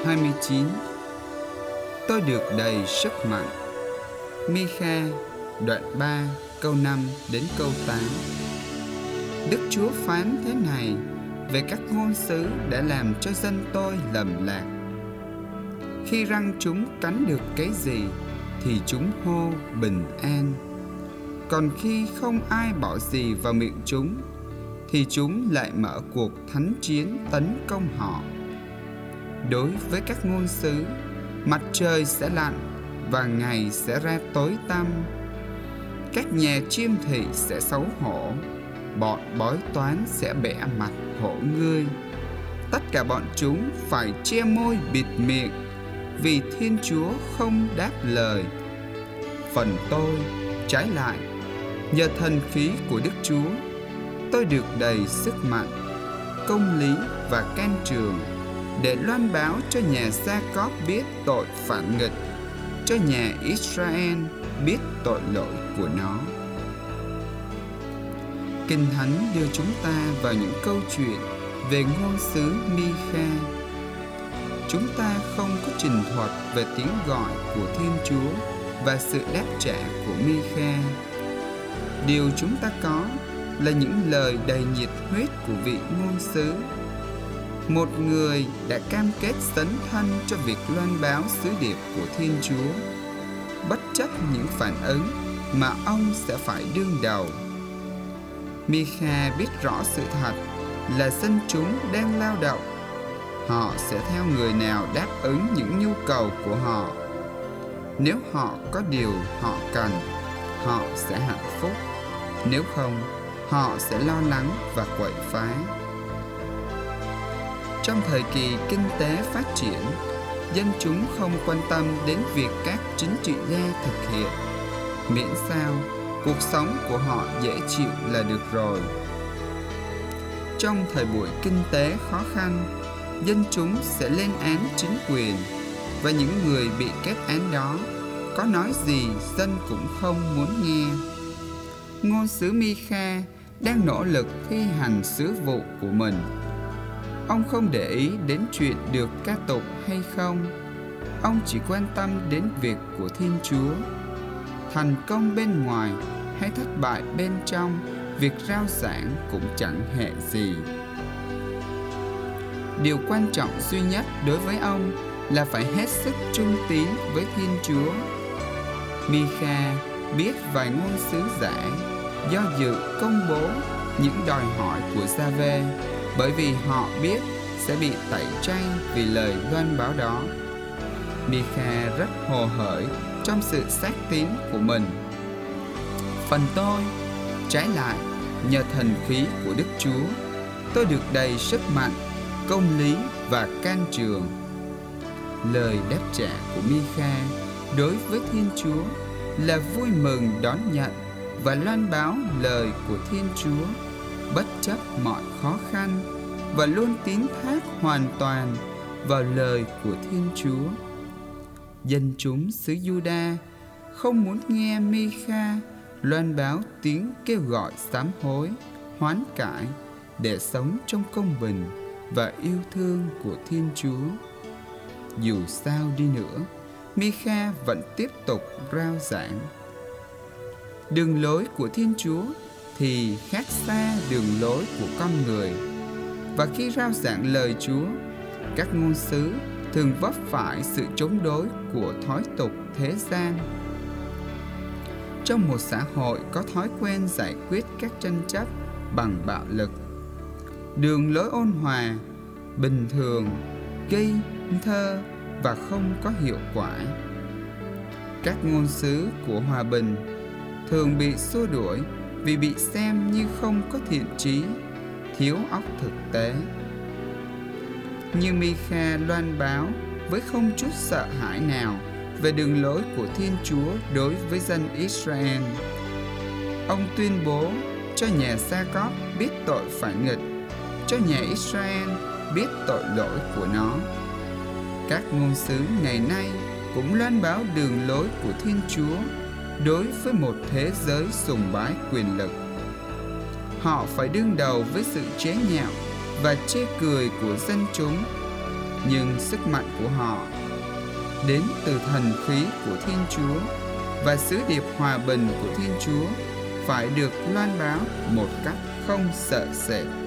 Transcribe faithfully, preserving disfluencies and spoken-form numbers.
hai mươi chín. Tôi được đầy sức mạnh. Mi-kha đoạn ba câu năm đến câu tám. Đức Chúa phán thế này về các ngôn sứ đã làm cho dân tôi lầm lạc. Khi răng chúng cắn được cái gì thì chúng hô bình an. Còn khi không ai bỏ gì vào miệng chúng thì chúng lại mở cuộc thánh chiến tấn công họ. Đối với các ngôn sứ, mặt trời sẽ lặn và ngày sẽ ra tối tăm. Các nhà chiêm thị sẽ xấu hổ, bọn bói toán sẽ bẽ mặt hổ ngươi. Tất cả bọn chúng phải che môi bịt miệng, vì Thiên Chúa không đáp lời. Phần tôi, trái lại, nhờ thần khí của Đức Chúa, tôi được đầy sức mạnh, công lý và can trường, để loan báo cho nhà Gia-cóp biết tội phản nghịch, cho nhà Israel biết tội lỗi của nó. Kinh Thánh đưa chúng ta vào những câu chuyện về ngôn sứ Mi-kha. Chúng ta không có trình thuật về tiếng gọi của Thiên Chúa và sự đáp trả của Mi-kha. Điều chúng ta có là những lời đầy nhiệt huyết của vị ngôn sứ, một người đã cam kết dấn thân cho việc loan báo sứ điệp của Thiên Chúa, bất chấp những phản ứng mà ông sẽ phải đương đầu. Mi-kha biết rõ sự thật là dân chúng đang lao động. Họ sẽ theo người nào đáp ứng những nhu cầu của họ. Nếu họ có điều họ cần, họ sẽ hạnh phúc. Nếu không, họ sẽ lo lắng và quậy phá. Trong thời kỳ kinh tế phát triển, dân chúng không quan tâm đến việc các chính trị gia thực hiện, miễn sao cuộc sống của họ dễ chịu là được rồi. Trong thời buổi kinh tế khó khăn, dân chúng sẽ lên án chính quyền, và những người bị kết án đó có nói gì dân cũng không muốn nghe. Ngôn sứ Mi-kha đang nỗ lực thi hành sứ vụ của mình. Ông không để ý đến chuyện được ca tụng hay không. Ông chỉ quan tâm đến việc của Thiên Chúa. Thành công bên ngoài hay thất bại bên trong, việc rao giảng cũng chẳng hề gì. Điều quan trọng duy nhất đối với ông là phải hết sức trung tín với Thiên Chúa. Mi-kha biết vài ngôn sứ giả do dự công bố những đòi hỏi của Gia-vê, bởi vì họ biết sẽ bị tẩy chay vì lời loan báo đó. Mi-kha rất hồ hởi trong sự xác tín của mình. Phần tôi, trái lại, nhờ thần khí của Đức Chúa, tôi được đầy sức mạnh, công lý và can trường. Lời đáp trả của Mi-kha đối với Thiên Chúa là vui mừng đón nhận và loan báo lời của Thiên Chúa, bất chấp mọi khó khăn, và luôn tín thác hoàn toàn vào lời của Thiên Chúa. Dân chúng xứ Juda không muốn nghe Mi-kha loan báo tiếng kêu gọi sám hối, hoán cải để sống trong công bình và yêu thương của Thiên Chúa. Dù sao đi nữa, Mi-kha vẫn tiếp tục rao giảng. Đường lối của Thiên Chúa thì khác xa đường lối của con người. Và khi rao giảng lời Chúa, các ngôn sứ thường vấp phải sự chống đối của thói tục thế gian. Trong một xã hội có thói quen giải quyết các tranh chấp bằng bạo lực, đường lối ôn hòa, bình thường, ngây thơ và không có hiệu quả. Các ngôn sứ của hòa bình thường bị xua đuổi vì bị xem như không có thiện chí, thiếu óc thực tế. Như Mi-kha loan báo với không chút sợ hãi nào về đường lối của Thiên Chúa đối với dân Israel. Ông tuyên bố cho nhà Gia-cóp biết tội phản nghịch, cho nhà Israel biết tội lỗi của nó. Các ngôn sứ ngày nay cũng loan báo đường lối của Thiên Chúa đối với một thế giới sùng bái quyền lực. Họ phải đương đầu với sự chế nhạo và chê cười của dân chúng, nhưng sức mạnh của họ đến từ thần khí của Thiên Chúa, và sứ điệp hòa bình của Thiên Chúa phải được loan báo một cách không sợ sệt.